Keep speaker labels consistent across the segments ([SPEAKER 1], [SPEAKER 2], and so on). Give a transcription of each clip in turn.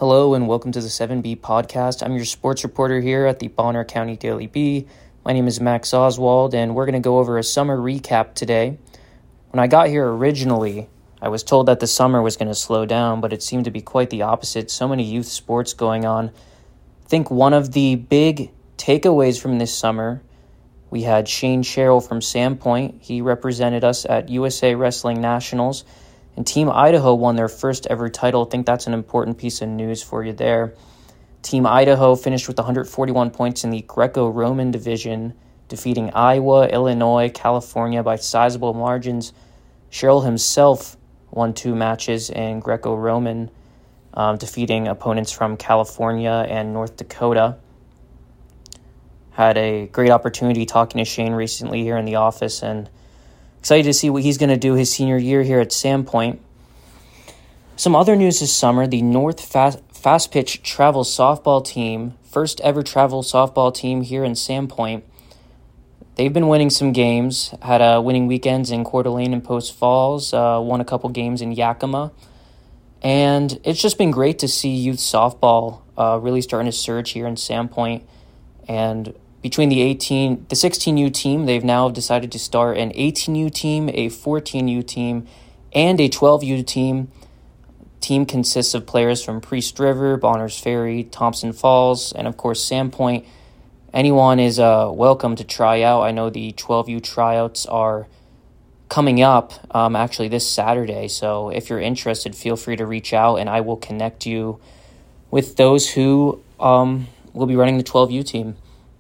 [SPEAKER 1] Hello and welcome to the 7B podcast. I'm your sports reporter here at the Bonner County Daily Bee. My name is Max Oswald, and we're going to go over a summer recap today. When I got here originally, I was told that the summer was going to slow down, but it seemed to be quite the opposite. So many youth sports going on. I think one of the big takeaways from this summer, we had Shane Sherrill from Sandpoint. He represented us at USA Wrestling Nationals. And Team Idaho won their first ever title. I think that's an important piece of news for you there. Team Idaho finished with 141 points in the Greco-Roman division, defeating Iowa, Illinois, California by sizable margins. Sherrill himself won 2 matches in Greco-Roman, defeating opponents from California and North Dakota. Had a great opportunity talking to Shane recently here in the office, and excited to see what he's going to do his senior year here at Sandpoint. Some other news this summer, the North Fast Pitch Travel Softball Team, first ever travel softball team here in Sandpoint. They've been winning some games, had winning weekends in Coeur d'Alene and Post Falls, won a couple games in Yakima. And it's just been great to see youth softball really starting to surge here in Sandpoint. And between the 16U team, they've now decided to start an 18U team, a 14U team, and a 12U team. Team consists of players from Priest River, Bonners Ferry, Thompson Falls, and of course Sandpoint. Anyone is welcome to try out. I know the 12U tryouts are coming up actually this Saturday. So if you're interested, feel free to reach out and I will connect you with those who will be running the 12U team.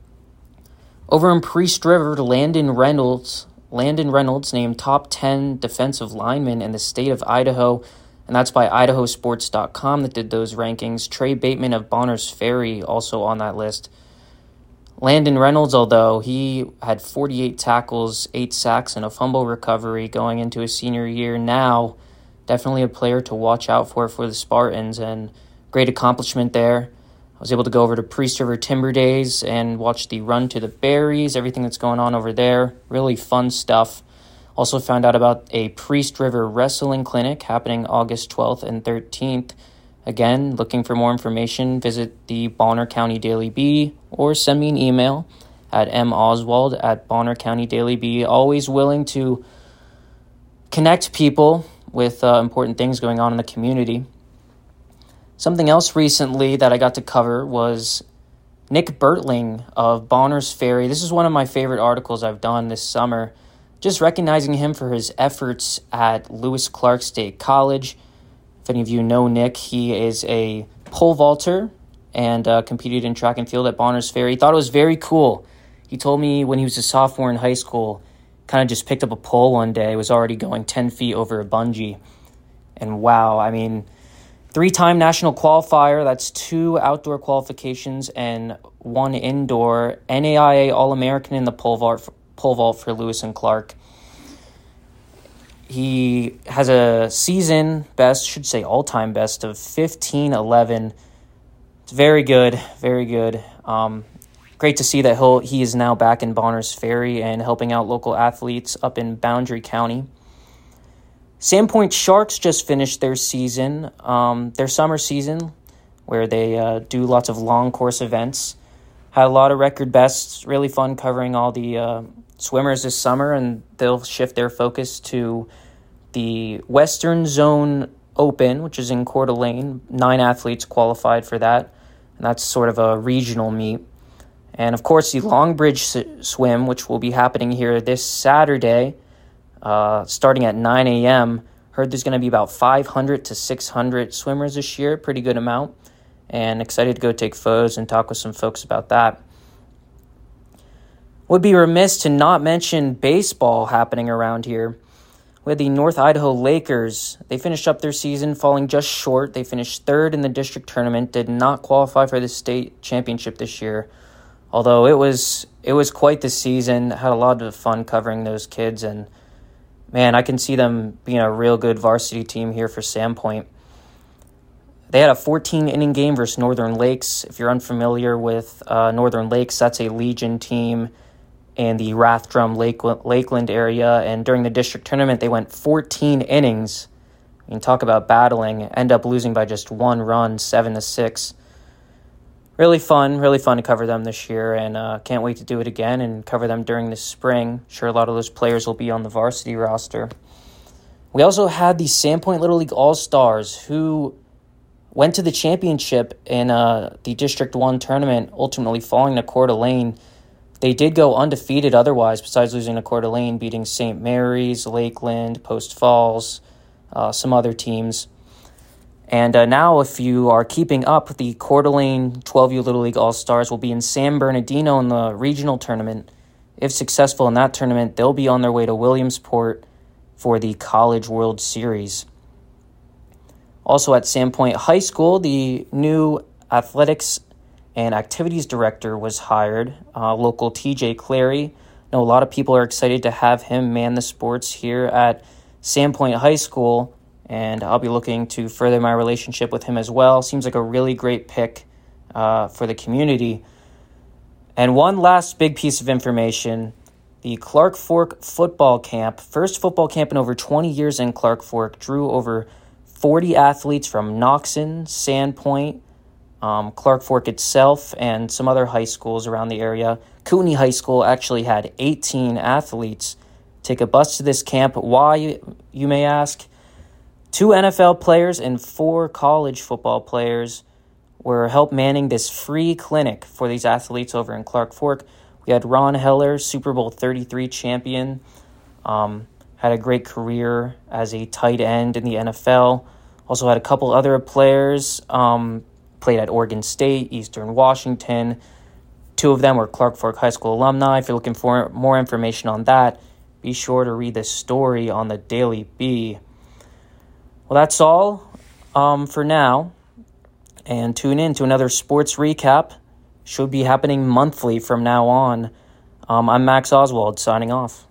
[SPEAKER 1] Over in Priest River, Landon Reynolds named top 10 defensive linemen in the state of Idaho, and that's by idahosports.com that did those rankings. Trey Bateman of Bonners Ferry also on that list. Landon Reynolds, although he had 48 tackles, 8 sacks, and a fumble recovery going into his senior year, now definitely a player to watch out for the Spartans, and great accomplishment there. I was able to go over to Priest River Timber Days and watch the Run to the Berries, everything that's going on over there. Really fun stuff. Also found out about a Priest River Wrestling Clinic happening August 12th and 13th. Again, looking for more information, visit the Bonner County Daily Bee or send me an email at moswald@bonnercountydailyb. Always willing to connect people with important things going on in the community. Something else recently that I got to cover was Nick Bertling of Bonners Ferry. This is one of my favorite articles I've done this summer. Just recognizing him for his efforts at Lewis Clark State College. If any of you know Nick, he is a pole vaulter and competed in track and field at Bonners Ferry. He thought it was very cool. He told me when he was a sophomore in high school, kind of just picked up a pole one day, was already going 10 feet over a bungee. And wow, I mean, 3-time national qualifier, that's 2 outdoor qualifications and 1 indoor. NAIA All-American in the pole vault for Lewis and Clark. He has a season best, should say all-time best, of 15:11. It's very good, very good. Great to see that he is now back in Bonners Ferry and helping out local athletes up in Boundary County. Sandpoint Sharks just finished their season, their summer season, where they do lots of long course events. Had a lot of record bests, really fun covering all the swimmers this summer, and they'll shift their focus to the Western Zone Open, which is in Coeur d'Alene. 9 athletes qualified for that, and that's sort of a regional meet. And of course, the Long Bridge Swim, which will be happening here this Saturday, starting at 9 a.m. Heard there's going to be about 500 to 600 swimmers this year, pretty good amount, and excited to go take photos and talk with some folks about that. Would be remiss to not mention baseball happening around here. We had the North Idaho Lakers. They finished up their season falling just short. They finished 3rd in the district tournament, did not qualify for the state championship this year, although it was quite the season. Had a lot of fun covering those kids, and man, I can see them being a real good varsity team here for Sandpoint. They had a 14-inning game versus Northern Lakes. If you're unfamiliar with Northern Lakes, that's a Legion team in the Rathdrum Lakeland area. And during the district tournament, they went 14 innings. I mean, talk about battling, end up losing by just 1 run, 7-6. Really fun to cover them this year, and can't wait to do it again and cover them during the spring. Sure, a lot of those players will be on the varsity roster. We also had the Sandpoint Little League All-Stars, who went to the championship in the District 1 tournament, ultimately falling to Coeur d'Alene. They did go undefeated otherwise, besides losing to Coeur d'Alene, beating St. Mary's, Lakeland, Post Falls, some other teams. And now, if you are keeping up, the Coeur d'Alene 12U Little League All-Stars will be in San Bernardino in the regional tournament. If successful in that tournament, they'll be on their way to Williamsport for the College World Series. Also at Sandpoint High School, the new athletics and activities director was hired, local TJ Clary. I know a lot of people are excited to have him man the sports here at Sandpoint High School, and I'll be looking to further my relationship with him as well. Seems like a really great pick for the community. And one last big piece of information, the Clark Fork football camp, first football camp in over 20 years in Clark Fork, drew over 40 athletes from Knoxon, Sandpoint, Clark Fork itself, and some other high schools around the area. Kootenai High School actually had 18 athletes take a bus to this camp. Why, you may ask? 2 NFL players and 4 college football players were help manning this free clinic for these athletes over in Clark Fork. We had Ron Heller, Super Bowl 33 champion, had a great career as a tight end in the NFL. Also had a couple other players, played at Oregon State, Eastern Washington. 2 of them were Clark Fork High School alumni. If you're looking for more information on that, be sure to read the story on the Daily Bee. Well, that's all for now. And tune in to another sports recap. Should be happening monthly from now on. I'm Max Oswald, signing off.